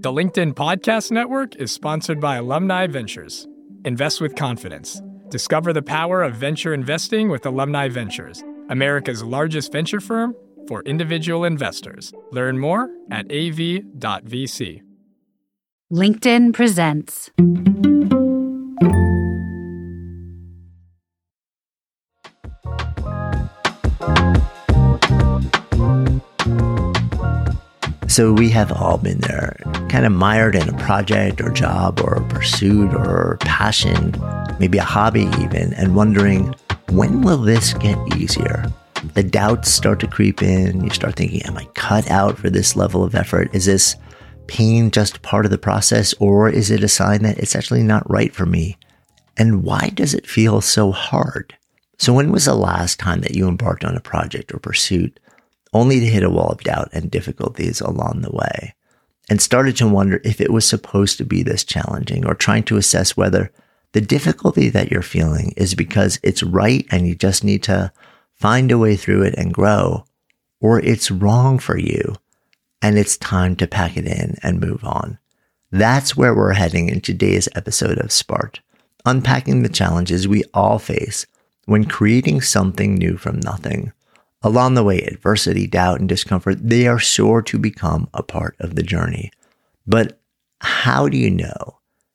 The LinkedIn Podcast Network is sponsored by Alumni Ventures. Invest with confidence. Discover the power of venture investing with Alumni Ventures, America's largest venture firm for individual investors. Learn more at av.vc. LinkedIn presents. So we have all been there, kind of mired in a project or job or a pursuit or passion, maybe a hobby even, and wondering, when will this get easier? The doubts start to creep in. You start thinking, am I cut out for this level of effort? Is this pain just part of the process, or is it a sign that it's actually not right for me? And why does it feel so hard? So when was the last time that you embarked on a project or pursuit only to hit a wall of doubt and difficulties along the way, and started to wonder if it was supposed to be this challenging, or trying to assess whether the difficulty that you're feeling is because it's right and you just need to find a way through it and grow, or it's wrong for you and it's time to pack it in and move on? That's where we're heading in today's episode of Sparked, unpacking the challenges we all face when creating something new from nothing. Along the way, adversity, doubt, and discomfort, they are sure to become a part of the journey. But how do you know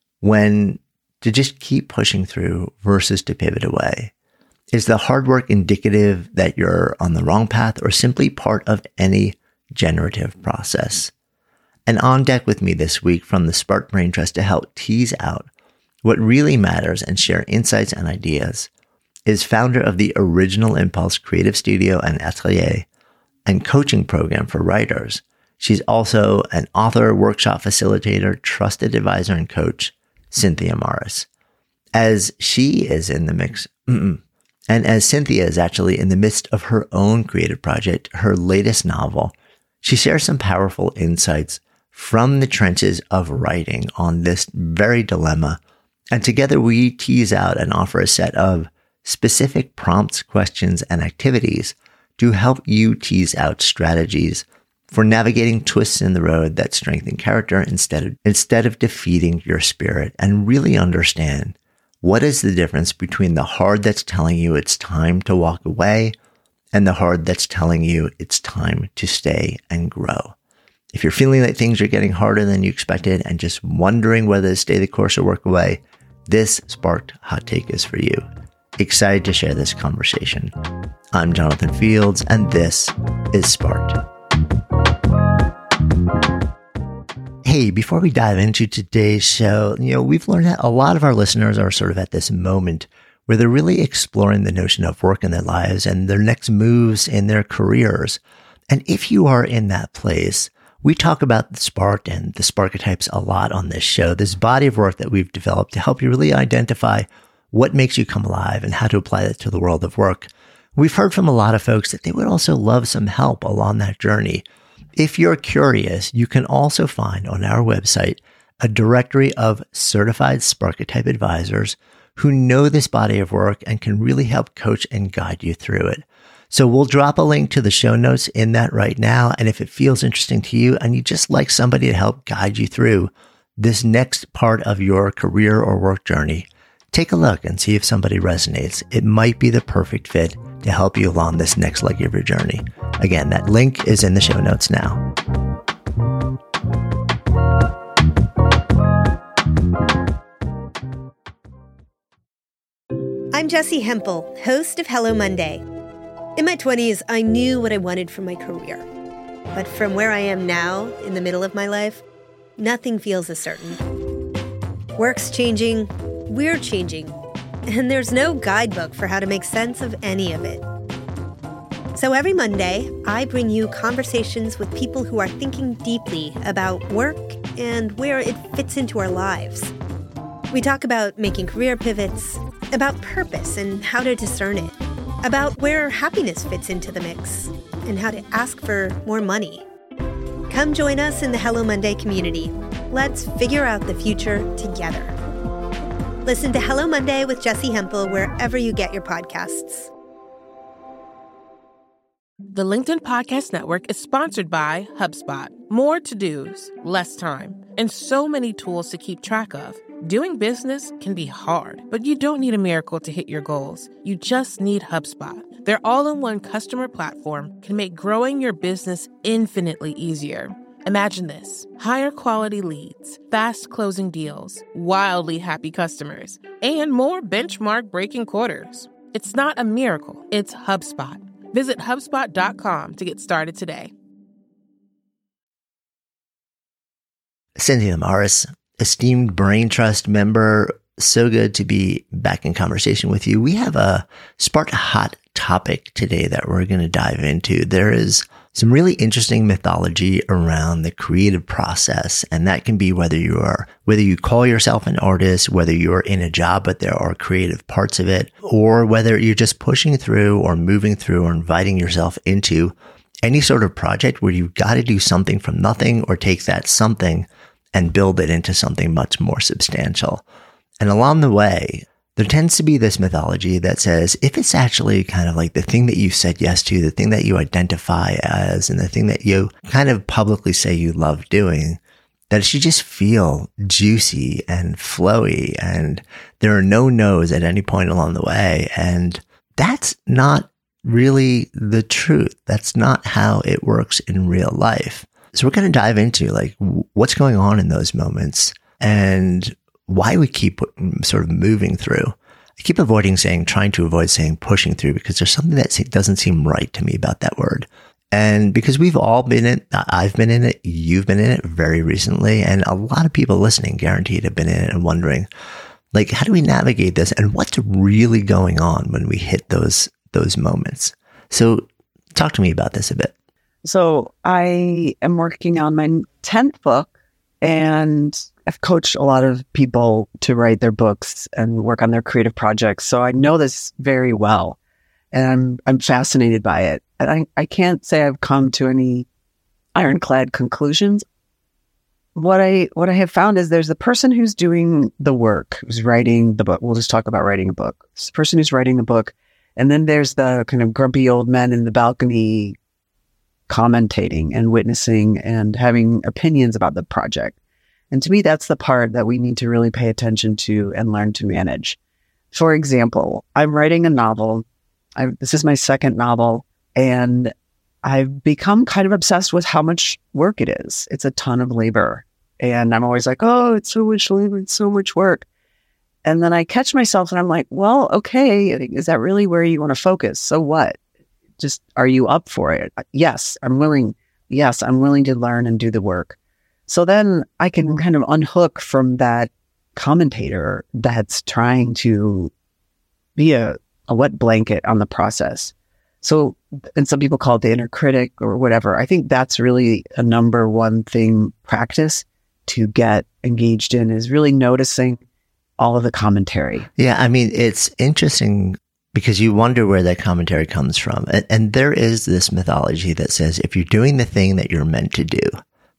when to just keep pushing through versus to pivot away? Is the hard work indicative that you're on the wrong path, or simply part of any generative process? And on deck with me this week from the Spark Brain Trust to help tease out what really matters and share insights and ideas is founder of the Original Impulse Creative Studio and Atelier and coaching program for writers. She's also an author, workshop facilitator, trusted advisor, and coach, Cynthia Morris. As she is in the mix, and as Cynthia is actually in the midst of her own creative project, her latest novel, she shares some powerful insights from the trenches of writing on this very dilemma. And together we tease out and offer a set of specific prompts, questions, and activities to help you tease out strategies for navigating twists in the road that strengthen character instead of defeating your spirit, and really understand what is the difference between the heart that's telling you it's time to walk away and the heart that's telling you it's time to stay and grow. If you're feeling that things are getting harder than you expected and just wondering whether to stay the course or work away, this Sparked Hot Take is for you. Excited to share this conversation. I'm Jonathan Fields, and this is Sparked. Hey, before we dive into today's show, we've learned that a lot of our listeners are sort of at this moment where they're really exploring the notion of work in their lives and their next moves in their careers. And if you are in that place, we talk about the Sparked and the Sparketypes a lot on this show, this body of work that we've developed to help you really identify what makes you come alive and how to apply that to the world of work. We've heard from a lot of folks that they would also love some help along that journey. If you're curious, you can also find on our website a directory of certified Sparketype advisors who know this body of work and can really help coach and guide you through it. So we'll drop a link to the show notes in that right now. And if it feels interesting to you and you just like somebody to help guide you through this next part of your career or work journey, take a look and see if somebody resonates. It might be the perfect fit to help you along this next leg of your journey. Again, that link is in the show notes now. I'm Jessi Hempel, host of Hello Monday. In my 20s, I knew what I wanted from my career. But from where I am now, in the middle of my life, nothing feels as certain. Work's changing, we're changing, and there's no guidebook for how to make sense of any of it. So every Monday, I bring you conversations with people who are thinking deeply about work and where it fits into our lives. We talk about making career pivots, about purpose and how to discern it, about where happiness fits into the mix, and how to ask for more money. Come join us in the Hello Monday community. Let's figure out the future together. Listen to Hello Monday with Jessi Hempel wherever you get your podcasts. The LinkedIn Podcast Network is sponsored by HubSpot. More to-dos, less time. and so many tools to keep track of. Doing business can be hard, but you don't need a miracle to hit your goals. You just need HubSpot. Their all-in-one customer platform can make growing your business infinitely easier. Imagine this: higher quality leads, fast closing deals, wildly happy customers, and more benchmark-breaking quarters. It's not a miracle, it's HubSpot. Visit HubSpot.com to get started today. Cynthia Morris, esteemed Brain Trust member, so good to be back in conversation with you. We have a spark hot topic today that we're going to dive into. There is some really interesting mythology around the creative process, and that can be whether you call yourself an artist, whether you're in a job but there are creative parts of it, or whether you're just pushing through or moving through or inviting yourself into any sort of project where you've got to do something from nothing or take that something and build it into something much more substantial. And along the way, there tends to be this mythology that says if it's actually kind of like the thing that you said yes to, the thing that you identify as, and the thing that you kind of publicly say you love doing, that it should just feel juicy and flowy and there are no no's at any point along the way. And that's not really the truth. That's not how it works in real life. So we're going to dive into like what's going on in those moments and why we keep sort of moving through. I keep trying to avoid saying pushing through, because there's something that doesn't seem right to me about that word. And because we've all been in it, I've been in it, you've been in it very recently, and a lot of people listening guaranteed have been in it and wondering, like, how do we navigate this and what's really going on when we hit those moments? So talk to me about this a bit. So I am working on my 10th book, and I've coached a lot of people to write their books and work on their creative projects. So I know this very well, and I'm fascinated by it. And I can't say I've come to any ironclad conclusions. What I have found is there's the person who's doing the work, who's writing the book. We'll just talk about writing a book. It's the person who's writing the book. And then there's the kind of grumpy old men in the balcony commentating and witnessing and having opinions about the project. And to me, that's the part that we need to really pay attention to and learn to manage. For example, I'm writing a novel. This is my second novel, and I've become kind of obsessed with how much work it is. It's a ton of labor. And I'm always like, oh, it's so much labor, it's so much work. And then I catch myself and I'm like, well, okay, is that really where you want to focus? So what? Just, are you up for it? Yes, I'm willing. Yes, I'm willing to learn and do the work. So then I can kind of unhook from that commentator that's trying to be a wet blanket on the process. So, and some people call it the inner critic or whatever. I think that's really a number one thing practice to get engaged in, is really noticing all of the commentary. Yeah, I mean, it's interesting because you wonder where that commentary comes from. And there is this mythology that says if you're doing the thing that you're meant to do,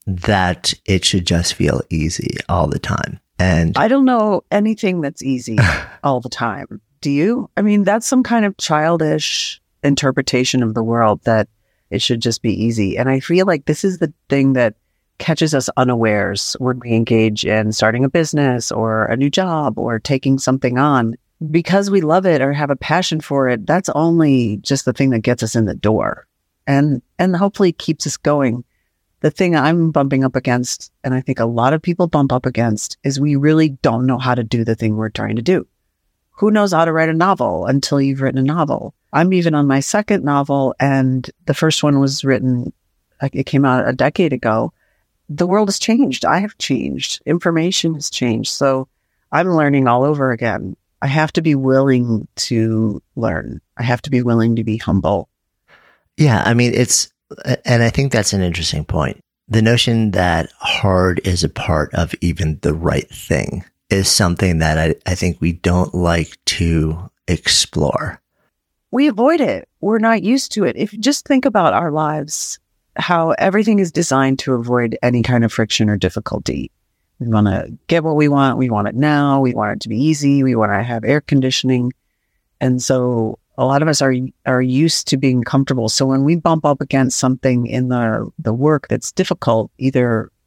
that it should just feel easy all the time. And I don't know anything that's easy all the time. Do you? I mean, that's some kind of childish interpretation of the world, that it should just be easy. And I feel like this is the thing that catches us unawares when we engage in starting a business or a new job or taking something on. Because we love it or have a passion for it, that's only just the thing that gets us in the door and hopefully keeps us going. The thing I'm bumping up against, and I think a lot of people bump up against, is we really don't know how to do the thing we're trying to do. Who knows how to write a novel until you've written a novel? I'm even on my second novel, and the first one was written, it came out a decade ago. The world has changed. I have changed. Information has changed. So I'm learning all over again. I have to be willing to learn. I have to be willing to be humble. Yeah, I mean, and I think that's an interesting point. The notion that hard is a part of even the right thing is something that I think we don't like to explore. We avoid it. We're not used to it. If you just think about our lives, how everything is designed to avoid any kind of friction or difficulty. We want to get what we want. We want it now. We want it to be easy. We want to have air conditioning. And so a lot of us are used to being comfortable. So when we bump up against something in the work that's difficult, either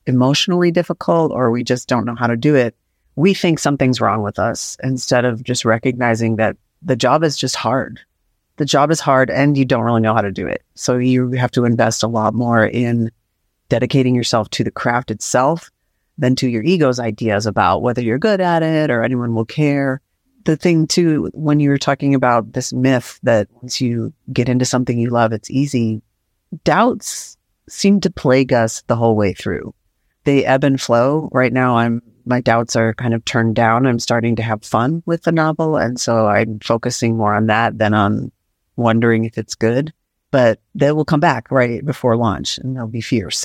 emotionally difficult or we just don't know how to do it, we think something's wrong with us instead of just recognizing that the job is just hard. The job is hard and you don't really know how to do it. So you have to invest a lot more in dedicating yourself to the craft itself than to your ego's ideas about whether you're good at it or anyone will care. The thing too, when you were talking about this myth that once you get into something you love, it's easy, doubts seem to plague us the whole way through. They ebb and flow. Right now, my doubts are kind of turned down. I'm starting to have fun with the novel. And so I'm focusing more on that than on wondering if it's good. But they will come back right before launch and they'll be fierce.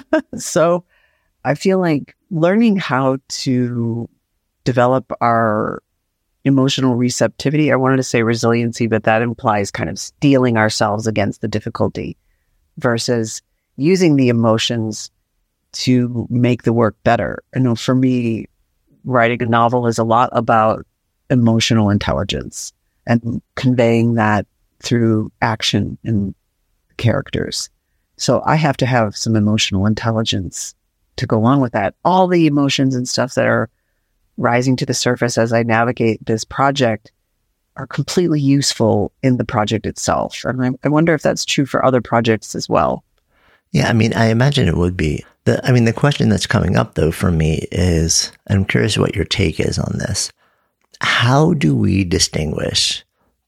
So I feel like learning how to develop our emotional receptivity, I wanted to say resiliency, but that implies kind of steeling ourselves against the difficulty versus using the emotions to make the work better. I know for me, writing a novel is a lot about emotional intelligence and conveying that through action and characters. So I have to have some emotional intelligence to go on with that. All the emotions and stuff that are rising to the surface as I navigate this project are completely useful in the project itself. And I wonder if that's true for other projects as well. Yeah, I mean, I imagine it would be. The question that's coming up, though, for me is, I'm curious what your take is on this. How do we distinguish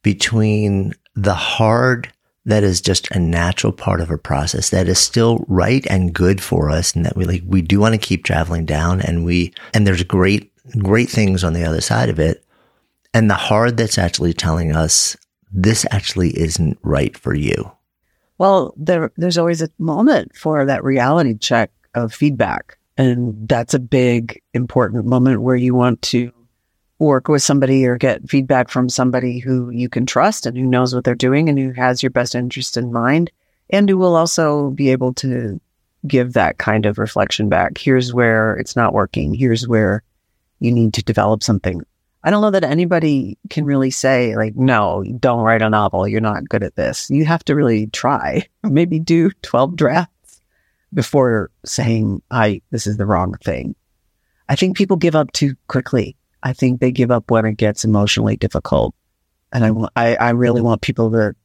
between the hard that is just a natural part of a process that is still right and good for us, and that we do want to keep traveling down, and there's great things on the other side of it, and the hard that's actually telling us this actually isn't right for you? Well, there's always a moment for that reality check of feedback. And that's a big, important moment where you want to work with somebody or get feedback from somebody who you can trust and who knows what they're doing and who has your best interest in mind, and who will also be able to give that kind of reflection back. Here's where it's not working. Here's where you need to develop something. I don't know that anybody can really say, like, no, don't write a novel. You're not good at this. You have to really try. Maybe do 12 drafts before saying, this is the wrong thing. I think people give up too quickly. I think they give up when it gets emotionally difficult. And I really want people to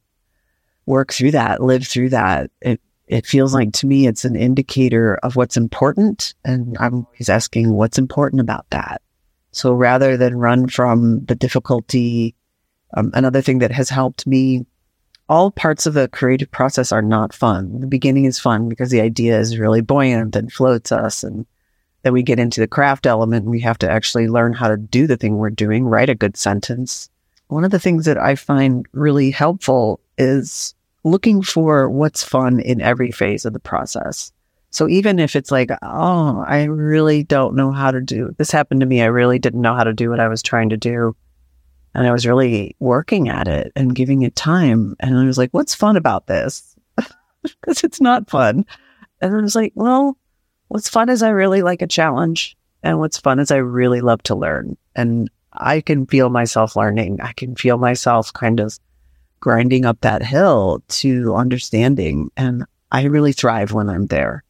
work through that, live through that. It feels like, to me, it's an indicator of what's important. And I'm always asking, what's important about that? So rather than run from the difficulty, another thing that has helped me, all parts of the creative process are not fun. The beginning is fun because the idea is really buoyant and floats us. And then we get into the craft element and we have to actually learn how to do the thing we're doing, write a good sentence. One of the things that I find really helpful is looking for what's fun in every phase of the process. So even if it's like, oh, I really don't know how to do this. Happened to me. I really didn't know how to do what I was trying to do. And I was really working at it and giving it time. And I was like, what's fun about this? Because it's not fun. And I was like, well, what's fun is I really like a challenge. And what's fun is I really love to learn. And I can feel myself learning. I can feel myself kind of grinding up that hill to understanding. And I really thrive when I'm there.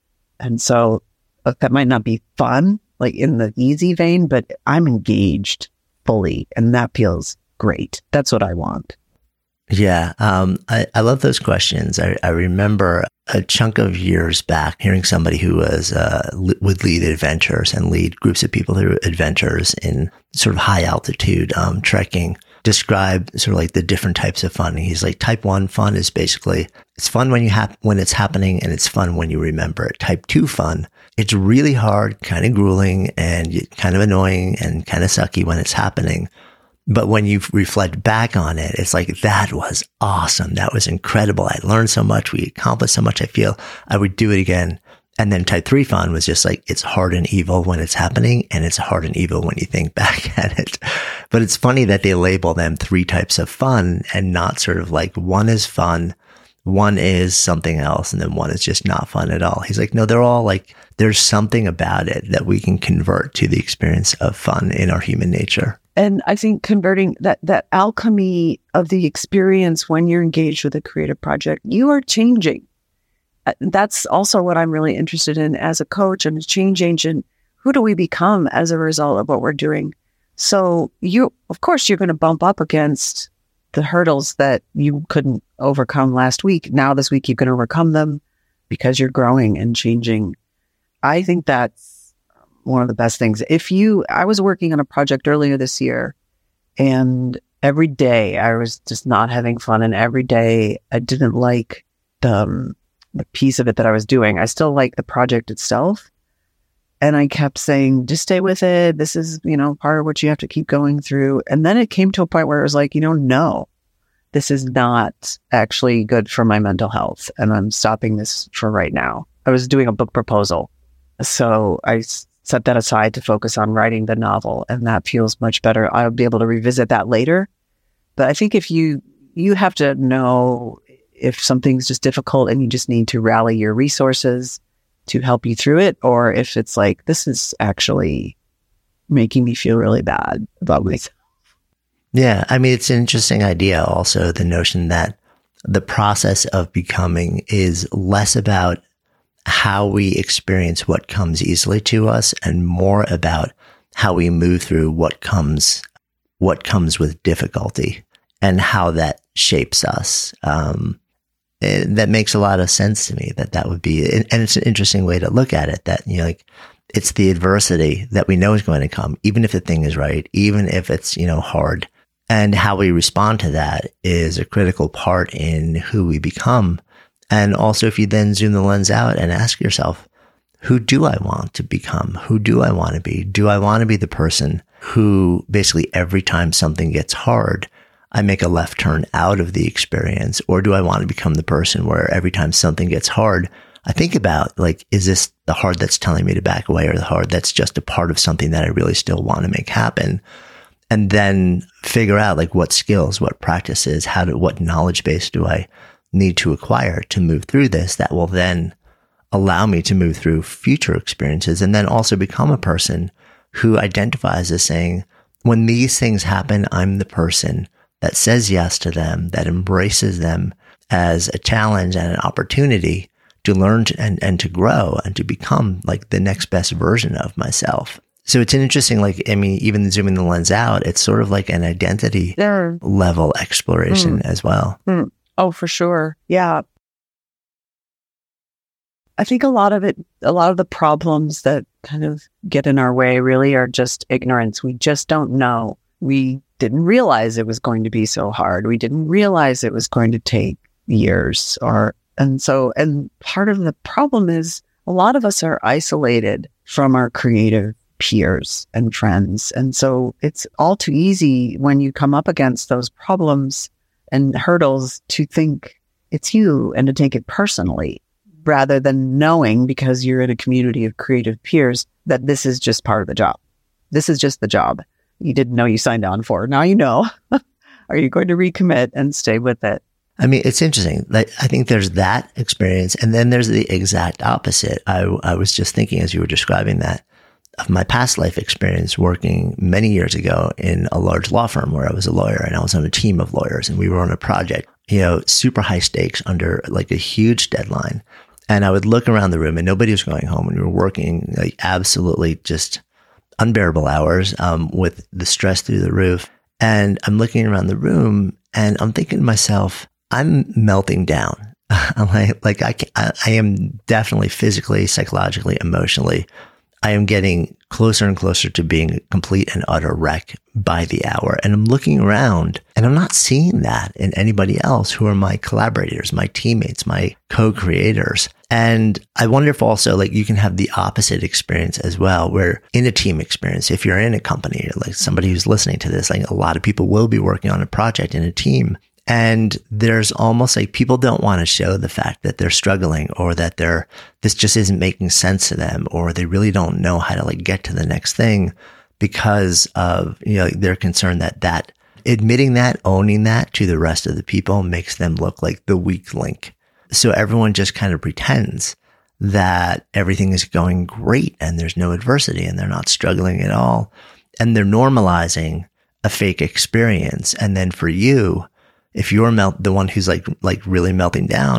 And so that might not be fun, like in the easy vein, but I'm engaged fully, and that feels great. That's what I want. Yeah. I love those questions. I remember a chunk of years back hearing somebody who was would lead adventures and lead groups of people through adventures in sort of high altitude trekking, describe sort of like the different types of fun. He's like, type 1 fun is basically, it's fun when when it's happening, and it's fun when you remember it. Type 2 fun, it's really hard, kind of grueling, and kind of annoying and kind of sucky when it's happening. But when you reflect back on it, it's like, that was awesome. That was incredible. I learned so much. We accomplished so much. I feel I would do it again. And then type 3 fun was just like, it's hard and evil when it's happening, and it's hard and evil when you think back at it. But it's funny that they label them 3 types of fun and not sort of like, one is fun, one is something else, and then one is just not fun at all. He's like, no, they're all like, there's something about it that we can convert to the experience of fun in our human nature. And I think converting that alchemy of the experience when you're engaged with a creative project, you are changing. that's also what I'm really interested in as a coach and a change agent. Who do we become as a result of what we're doing? So of course, you're going to bump up against the hurdles that you couldn't overcome last week. Now this week, you can overcome them because you're growing and changing. I think that's one of the best things. I was working on a project earlier this year, and every day I was just not having fun. And every day I didn't like the piece of it that I was doing. I still like the project itself. And I kept saying, just stay with it. This is, part of what you have to keep going through. And then it came to a point where it was like, no, this is not actually good for my mental health. And I'm stopping this for right now. I was doing a book proposal. So I set that aside to focus on writing the novel. And that feels much better. I'll be able to revisit that later. But I think if you have to know if something's just difficult and you just need to rally your resources to help you through it, or if it's like, this is actually making me feel really bad about myself. Yeah. I mean, it's an interesting idea also, the notion that the process of becoming is less about how we experience what comes easily to us and more about how we move through what comes with difficulty and how that shapes us. That makes a lot of sense to me that would be, and it's an interesting way to look at it, that, it's the adversity that we know is going to come, even if the thing is right, even if it's, hard, and how we respond to that is a critical part in who we become. And also, if you then zoom the lens out and ask yourself, who do I want to become? Who do I want to be? Do I want to be the person who basically every time something gets hard, I make a left turn out of the experience? Or do I want to become the person where every time something gets hard, I think about, like, is this the hard that's telling me to back away, or the hard that's just a part of something that I really still want to make happen? And then figure out, like, what skills, what practices, what knowledge base do I need to acquire to move through this that will then allow me to move through future experiences, and then also become a person who identifies as saying, when these things happen, I'm the person that says yes to them, that embraces them as a challenge and an opportunity to learn and to grow and to become like the next best version of myself. So it's an interesting, even zooming the lens out, it's sort of like an identity level exploration as well. Oh, for sure. Yeah. I think a lot of the problems that kind of get in our way really are just ignorance. We just don't know. We didn't realize it was going to be so hard. We didn't realize it was going to take years. And part of the problem is a lot of us are isolated from our creative peers and friends. And so it's all too easy when you come up against those problems and hurdles to think it's you and to take it personally, rather than knowing, because you're in a community of creative peers, that this is just part of the job. This is just the job you didn't know you signed on for. Now you know. Are you going to recommit and stay with it? I mean, it's interesting. Like, I think there's that experience, and then there's the exact opposite. I was just thinking as you were describing that of my past life experience working many years ago in a large law firm where I was a lawyer, and I was on a team of lawyers, and we were on a project, super high stakes under like a huge deadline. And I would look around the room and nobody was going home, and we were working like absolutely just unbearable hours, with the stress through the roof. And I'm looking around the room and I'm thinking to myself, I'm melting down. I'm like I am definitely physically, psychologically, emotionally, I am getting closer and closer to being a complete and utter wreck by the hour. And I'm looking around and I'm not seeing that in anybody else who are my collaborators, my teammates, my co-creators. And I wonder if also you can have the opposite experience as well, where in a team experience, if you're in a company, like somebody who's listening to this, a lot of people will be working on a project in a team. And there's almost people don't want to show the fact that they're struggling, or that this just isn't making sense to them, or they really don't know how to get to the next thing, because of, they're concerned that admitting that, owning that to the rest of the people makes them look like the weak link. So everyone just kind of pretends that everything is going great and there's no adversity and they're not struggling at all. And they're normalizing a fake experience. And then for you, if you're the one who's really melting down,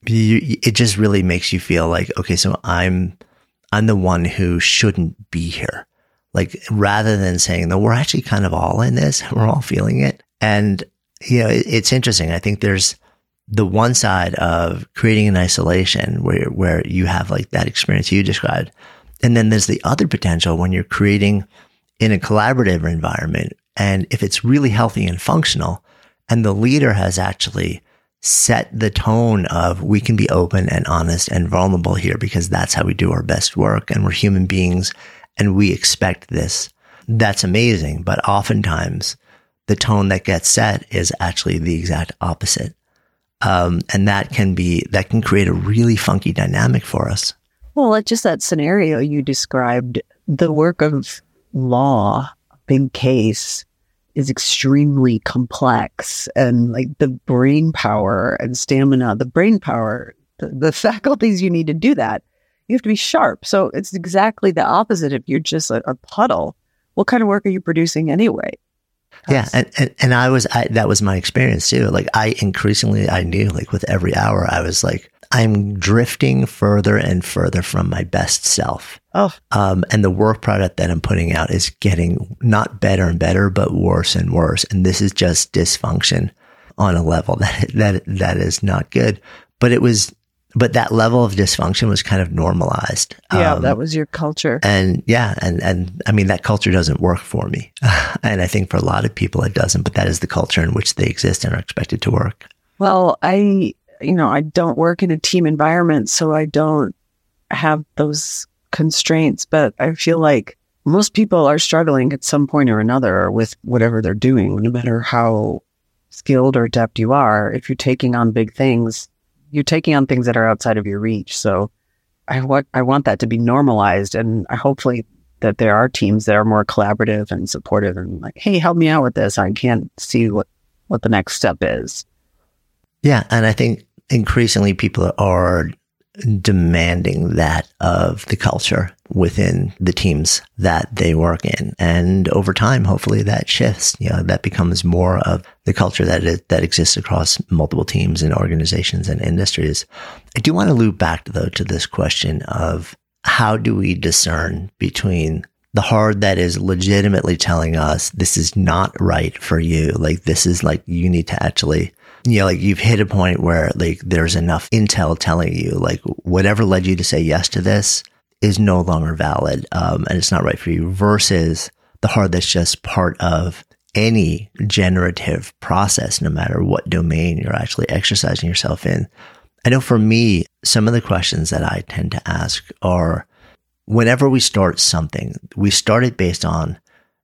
it just really makes you feel like, okay, so I'm the one who shouldn't be here. Like, rather than saying, no, we're actually kind of all in this, we're all feeling it. And, it's interesting. I think there's the one side of creating in isolation where you have like that experience you described. And then there's the other potential when you're creating in a collaborative environment. And if it's really healthy and functional, and the leader has actually set the tone of, we can be open and honest and vulnerable here because that's how we do our best work, and we're human beings and we expect this. That's amazing. But oftentimes the tone that gets set is actually the exact opposite. And that can create a really funky dynamic for us. Well, it's just that scenario you described, the work of law, big case, is extremely complex, and like the brain power and stamina, the faculties you need to do that, you have to be sharp. So it's exactly the opposite. If you're just a puddle, what kind of work are you producing anyway? Yeah. And that was my experience too. Like I knew, like with every hour, I was like, I'm drifting further and further from my best self. Oh. And the work product that I'm putting out is getting not better and better, but worse and worse. And this is just dysfunction on a level that is not good. But that level of dysfunction was kind of normalized. Yeah, that was your culture. And I mean, that culture doesn't work for me. And I think for a lot of people it doesn't, but that is the culture in which they exist and are expected to work. Well, I don't work in a team environment, so I don't have those constraints, but I feel like most people are struggling at some point or another with whatever they're doing, no matter how skilled or adept you are. If you're taking on big things, you're taking on things that are outside of your reach. So I want that to be normalized, and hopefully that there are teams that are more collaborative and supportive and like, hey, help me out with this. I can't see what the next step is. Yeah. And I think increasingly people are demanding that of the culture within the teams that they work in. And over time, hopefully that shifts, that becomes more of the culture that exists across multiple teams and organizations and industries. I do want to loop back though to this question of how do we discern between the hard that is legitimately telling us this is not right for you. Like this is like, you need to actually, like you've hit a point where like there's enough intel telling you like whatever led you to say yes to this is no longer valid. And it's not right for you, versus the hard that's just part of any generative process, no matter what domain you're actually exercising yourself in. I know for me, some of the questions that I tend to ask are, whenever we start something, we start it based on,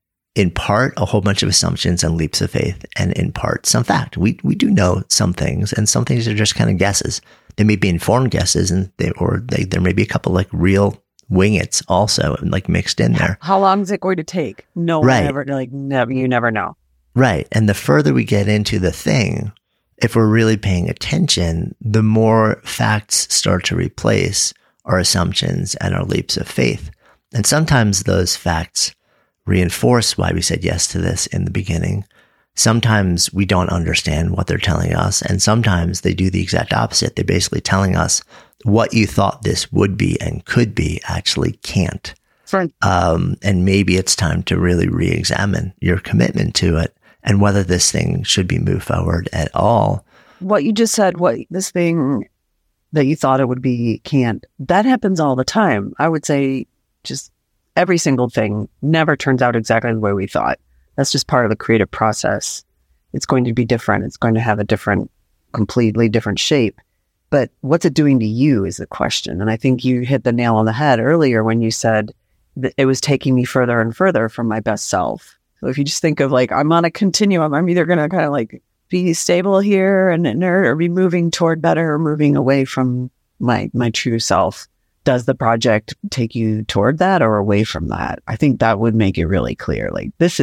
in part, a whole bunch of assumptions and leaps of faith, and in part, some fact. We do know some things, and some things are just kind of guesses. They may be informed guesses, and there may be a couple like real wing-its also like mixed in there. How long is it going to take? No one ever, you never know. Right. And the further we get into the thing, if we're really paying attention, the more facts start to replace our assumptions and our leaps of faith. And sometimes those facts reinforce why we said yes to this in the beginning. Sometimes we don't understand what they're telling us. And sometimes they do the exact opposite. They're basically telling us what you thought this would be and could be actually can't. Right. And maybe it's time to really re-examine your commitment to it and whether this thing should be moved forward at all. What you just said, this thing that you thought it would be can't, that happens all the time. I would say just every single thing never turns out exactly the way we thought. That's just part of the creative process. It's going to be different. It's going to have a completely different shape. But what's it doing to you is the question. And I think you hit the nail on the head earlier when you said that it was taking me further and further from my best self. So if you just think of like, I'm on a continuum, I'm either going to kind of like be stable here and inert, or be moving toward better, or moving away from my true self. Does the project take you toward that or away from that? I think that would make it really clear. Like this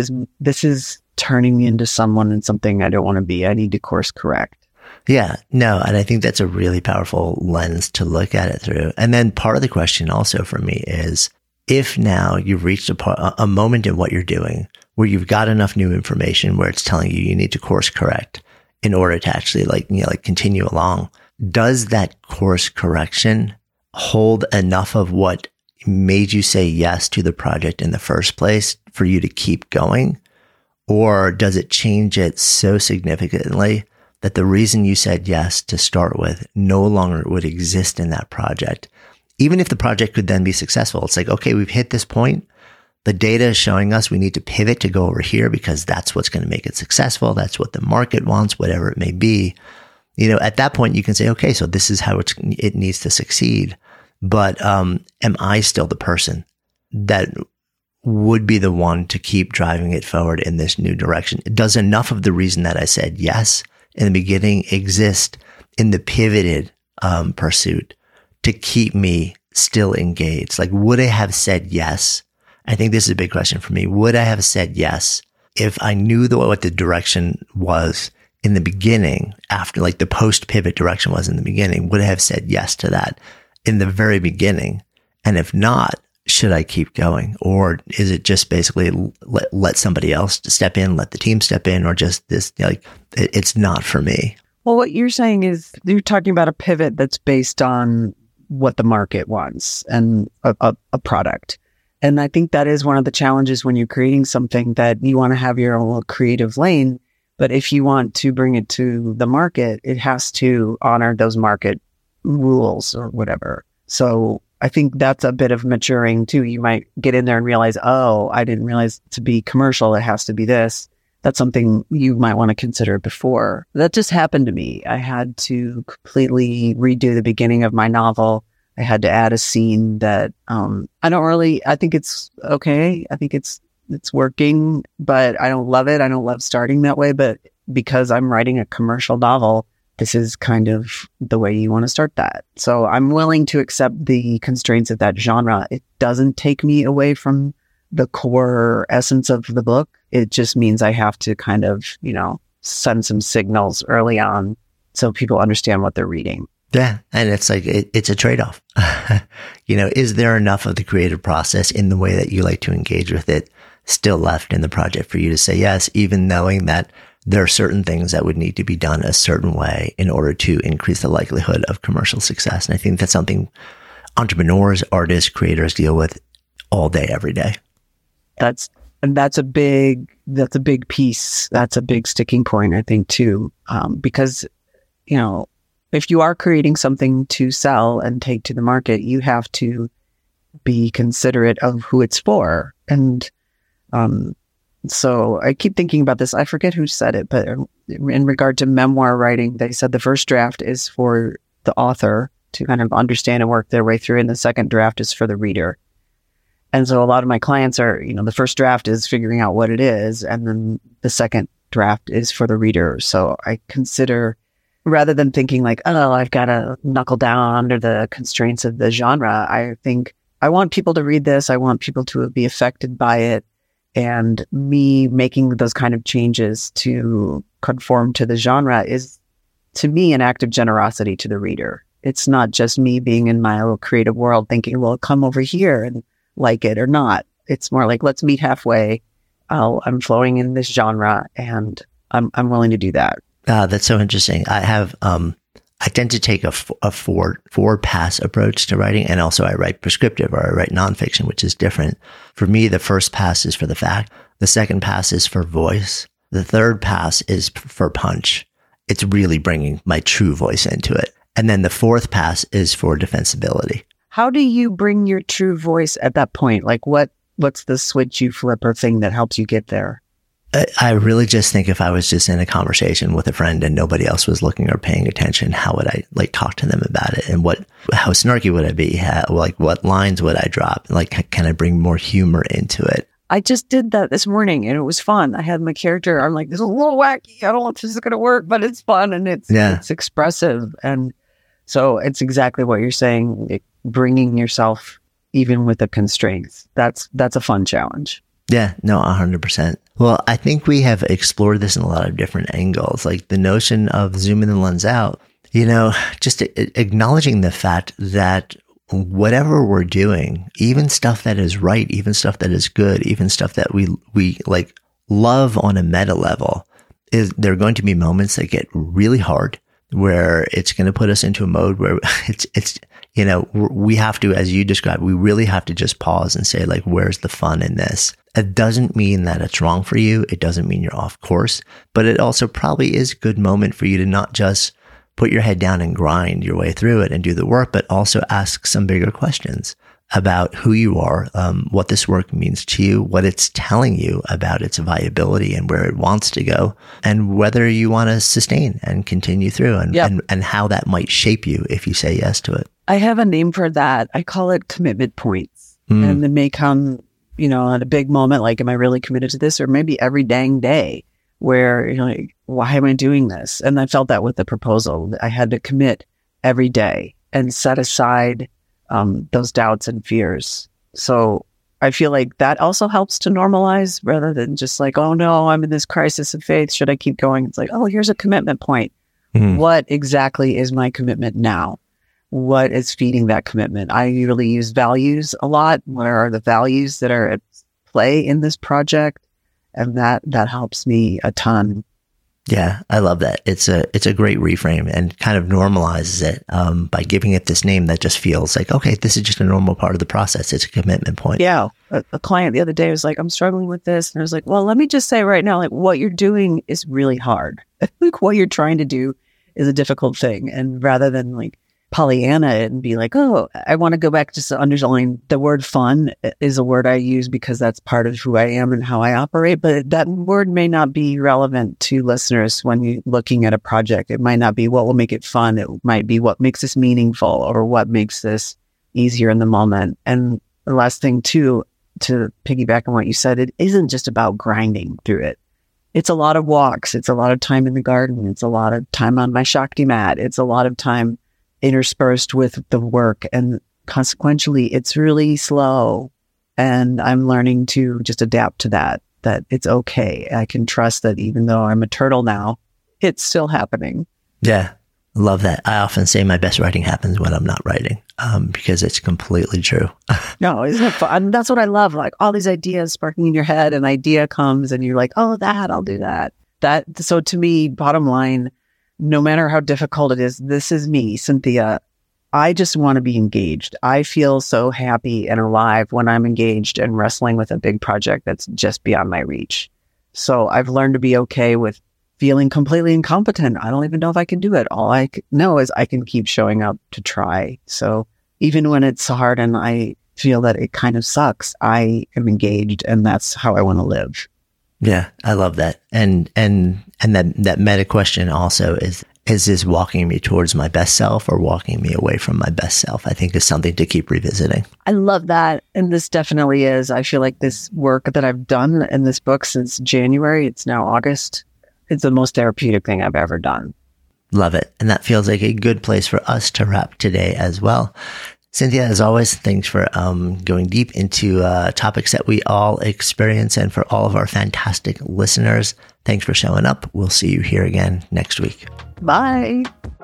is turning me into someone and something I don't want to be. I need to course correct. Yeah, no. And I think that's a really powerful lens to look at it through. And then part of the question also for me is, if now you've reached a moment in what you're doing where you've got enough new information where it's telling you need to course correct in order to actually continue along, does that course correction hold enough of what made you say yes to the project in the first place for you to keep going? Or does it change it so significantly that the reason you said yes to start with no longer would exist in that project? Even if the project could then be successful, it's like, okay, we've hit this point. The data is showing us we need to pivot to go over here because that's what's going to make it successful. That's what the market wants, whatever it may be. At that point you can say, okay, so this is how it needs to succeed. But am I still the person that would be the one to keep driving it forward in this new direction? Does enough of the reason that I said yes in the beginning exist in the pivoted pursuit to keep me still engaged? Like, would I have said yes? I think this is a big question for me. Would I have said yes if I knew what the direction was in the beginning, after like the post-pivot direction was in the beginning? Would I have said yes to that in the very beginning? And if not, should I keep going? Or is it just basically let somebody else step in, let the team step in, or just this, it's not for me? Well, what you're saying is you're talking about a pivot that's based on what the market wants and a product. And I think that is one of the challenges when you're creating something, that you want to have your own creative lane. But if you want to bring it to the market, it has to honor those market rules or whatever. So I think that's a bit of maturing too. You might get in there and realize, oh, I didn't realize to be commercial, it has to be this. That's something you might want to consider before. That just happened to me. I had to completely redo the beginning of my novel. I had to add a scene that I think it's okay. I think it's working, but I don't love it. I don't love starting that way. But because I'm writing a commercial novel, this is kind of the way you want to start that. So I'm willing to accept the constraints of that genre. It doesn't take me away from the core essence of the book. It just means I have to kind of, send some signals early on so people understand what they're reading. Yeah. And it's like, it's a trade-off. Is there enough of the creative process in the way that you like to engage with it still left in the project for you to say yes, even knowing that there are certain things that would need to be done a certain way in order to increase the likelihood of commercial success? And I think that's something entrepreneurs, artists, creators deal with all day, every day. That's a big piece. That's a big sticking point, I think, too. Because, if you are creating something to sell and take to the market, you have to be considerate of who it's for. And so I keep thinking about this. I forget who said it, but in regard to memoir writing, they said the first draft is for the author to kind of understand and work their way through, and the second draft is for the reader. And so a lot of my clients are, the first draft is figuring out what it is, and then the second draft is for the reader. So I consider, rather than thinking like, oh, I've got to knuckle down under the constraints of the genre, I think I want people to read this. I want people to be affected by it. And me making those kind of changes to conform to the genre is, to me, an act of generosity to the reader. It's not just me being in my little creative world thinking, well, come over here and like it or not. It's more like, let's meet halfway. I'm flowing in this genre, and I'm willing to do that. That's so interesting. I tend to take a four pass approach to writing, and also I write prescriptive, or I write nonfiction, which is different. For me, the first pass is for the fact. The second pass is for voice. The third pass is for punch. It's really bringing my true voice into it. And then the fourth pass is for defensibility. How do you bring your true voice at that point? Like what's the switch you flip or thing that helps you get there? I really just think if I was just in a conversation with a friend and nobody else was looking or paying attention, how would I talk to them about it? And how snarky would I be? What lines would I drop? Can I bring more humor into it? I just did that this morning and it was fun. I had my character. I'm like, this is a little wacky. I don't know if this is going to work, but it's fun and it's expressive. And so it's exactly what you're saying, bringing yourself even with the constraints. That's a fun challenge. Yeah, no, 100%. Well, I think we have explored this in a lot of different angles, like the notion of zooming the lens out, just acknowledging the fact that whatever we're doing, even stuff that is right, even stuff that is good, even stuff that we love on a meta level, there are going to be moments that get really hard, where it's going to put us into a mode where it's, we have to, as you described, we really have to just pause and say, like, where's the fun in this? It doesn't mean that it's wrong for you. It doesn't mean you're off course, but it also probably is a good moment for you to not just put your head down and grind your way through it and do the work, but also ask some bigger questions about who you are, what this work means to you, what it's telling you about its viability and where it wants to go, and whether you want to sustain and continue through, and how that might shape you if you say yes to it. I have a name for that. I call it commitment points. And they may come, at a big moment, like, am I really committed to this? Or maybe every dang day where you're like, why am I doing this? And I felt that with the proposal. I had to commit every day and set aside those doubts and fears. So I feel like that also helps to normalize, rather than just like, oh no, I'm in this crisis of faith. Should I keep going? It's like, oh, here's a commitment point. What exactly is my commitment now? What is feeding that commitment? I usually use values a lot. What are the values that are at play in this project? And that helps me a ton. Yeah, I love that. It's a great reframe and kind of normalizes it by giving it this name that just feels like, okay, this is just a normal part of the process. It's a commitment point. Yeah. A client the other day was like, I'm struggling with this. And I was like, well, let me just say right now, like, what you're doing is really hard. Like, what you're trying to do is a difficult thing. And rather than like Pollyanna it and be like, oh, I want to go back just to underline the word fun is a word I use because that's part of who I am and how I operate. But that word may not be relevant to listeners when you're looking at a project. It might not be what will make it fun. It might be what makes this meaningful or what makes this easier in the moment. And the last thing too, to piggyback on what you said, it isn't just about grinding through it. It's a lot of walks. It's a lot of time in the garden. It's a lot of time on my Shakti mat. It's a lot of time interspersed with the work, and consequently it's really slow, and I'm learning to just adapt to that it's okay. I can trust that even though I'm a turtle now, it's still happening. Yeah, love that. I often say my best writing happens when I'm not writing, because it's completely true. No, isn't it fun? That's what I love, like all these ideas sparking in your head, an idea comes and you're like, oh, I'll do that. So to me, bottom line, no matter how difficult it is, this is me, Cynthia. I just want to be engaged. I feel so happy and alive when I'm engaged and wrestling with a big project that's just beyond my reach. So I've learned to be okay with feeling completely incompetent. I don't even know if I can do it. All I know is I can keep showing up to try. So even when it's hard and I feel that it kind of sucks, I am engaged, and that's how I want to live. Yeah, I love that. And that meta question also is this walking me towards my best self or walking me away from my best self? I think is something to keep revisiting. I love that. And this definitely is. I feel like this work that I've done in this book since January, it's now August, it's the most therapeutic thing I've ever done. Love it. And that feels like a good place for us to wrap today as well. Cynthia, as always, thanks for going deep into topics that we all experience, and for all of our fantastic listeners, thanks for showing up. We'll see you here again next week. Bye.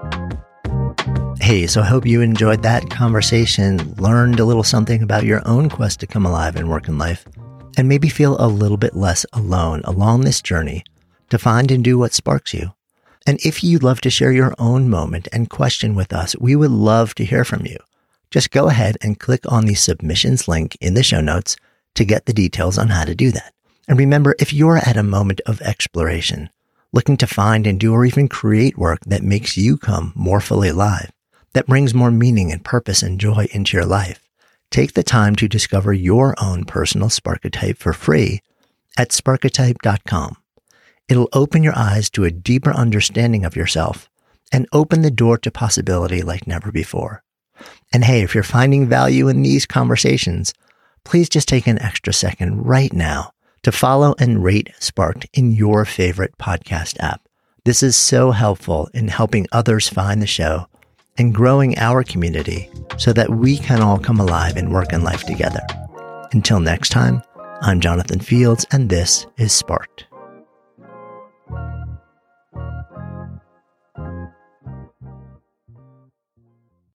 Hey, so I hope you enjoyed that conversation, learned a little something about your own quest to come alive in work and life, and maybe feel a little bit less alone along this journey to find and do what sparks you. And if you'd love to share your own moment and question with us, we would love to hear from you. Just go ahead and click on the submissions link in the show notes to get the details on how to do that. And remember, if you're at a moment of exploration, looking to find and do or even create work that makes you come more fully alive, that brings more meaning and purpose and joy into your life, take the time to discover your own personal Sparketype for free at Sparketype.com. It'll open your eyes to a deeper understanding of yourself and open the door to possibility like never before. And hey, if you're finding value in these conversations, please just take an extra second right now to follow and rate Sparked in your favorite podcast app. This is so helpful in helping others find the show and growing our community so that we can all come alive in work and life together. Until next time, I'm Jonathan Fields, and this is Sparked.